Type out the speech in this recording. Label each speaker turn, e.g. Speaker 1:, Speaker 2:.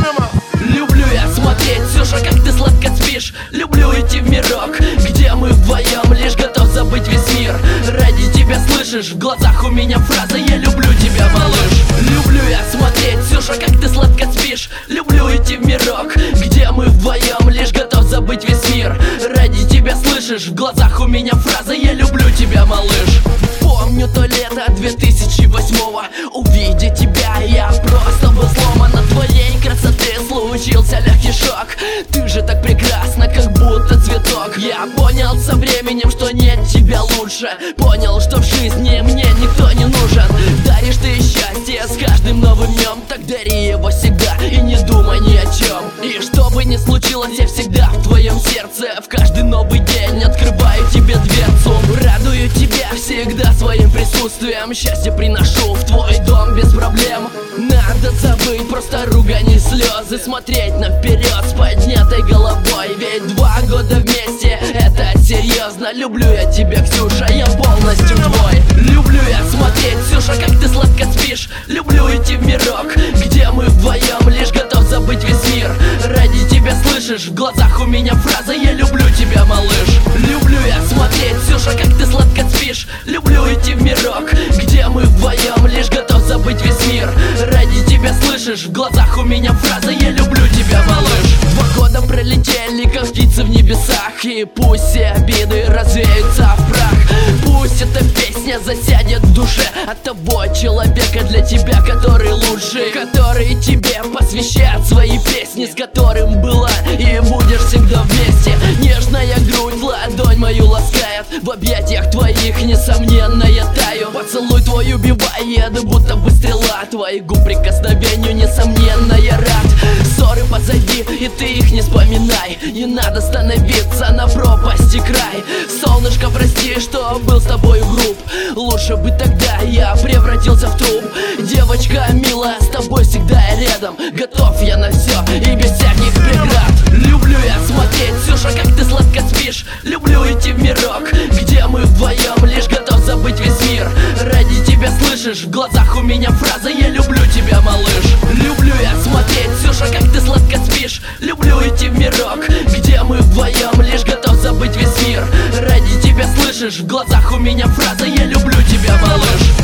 Speaker 1: Люблю я смотреть, Ксюша, как ты сладко спишь. Люблю идти в мирок, где мы вдвоем, лишь готов забыть весь мир. Ради тебя, слышишь, в глазах у меня фраза: я люблю тебя, малыш. Люблю я смотреть, Ксюша, как ты сладко спишь. Люблю идти в мирок, где мы вдвоем, лишь готов забыть весь мир. Ради тебя, слышишь, в глазах у меня фраза: я люблю тебя, малыш. Помню то лето 2008-го. Увидя тебя, я просто был сломан. От твоей красоты случился легкий шок. Ты же так прекрасна, как будто цветок. Я понял со временем, что нет тебя лучше. Понял, что в жизни мне никто не нужен. Даришь ты счастье с каждым новым днем. Так дари его всегда и не думай ни о чем. И что бы ни случилось, я всегда в твоем сердце. В каждый новый день открываю тебе дверцу. Радую тебя всегда своим присутствием. Счастье приношу в твой дом без проблем. Надо забыть просто ругань и слезы. Смотреть наперед с поднятой головой. Ведь 2 года вместе, это серьезно. Люблю я тебя, Ксюша, я полностью твой. Люблю я смотреть, Ксюша, как ты сладко спишь. Люблю идти в мирок, где мы вдвоем, лишь готов забыть весь мир. Ради тебя, слышишь, в глазах у меня фраза: я люблю тебя, малыш. Люблю я смотреть, Ксюша, как ты сладко спишь. Люблю идти в мирок, где мы вдвоем, лишь готов забыть весь мир. Ради тебя, слышишь, в глазах у меня фраза: я люблю тебя, малыш. 2 года пролетели, как птицы в небесах. И пусть все обиды развеются в прах. Пусть эта песня засядет в душе от того человека для тебя, который лучший, который тебе посвящает свои песни, с которым была и будешь всегда вместе. Нежная грудь, ладонь мою ласкает. В объятиях твоих, несомненно, я таю. Поцелуй твой убивает, будто бы стрела. Твоих губ прикосновению, несомненно, я рад. Ссоры позади, и ты их не вспоминай. Не надо становиться на пропасти край. Солнышко, прости, что был с тобой груб. Лучше бы тогда я превратился в труп. Девочка милая, с тобой всегда я рядом. Готов я на все и без всяких преград. Люблю я смотреть, Ксюша, как ты сладко спишь. Люблю идти в мирок, где мы вдвоем, лишь готов забыть весь мир. Ради тебя, слышишь, в глазах у меня фраза: я люблю тебя, малыш. Люблю я смотреть, Ксюша, как ты сладко спишь. Люблю идти в мирок, где мы вдвоем, лишь готов забыть весь мир. Ради тебя, слышишь, в глазах у меня фраза: я люблю тебя, малыш.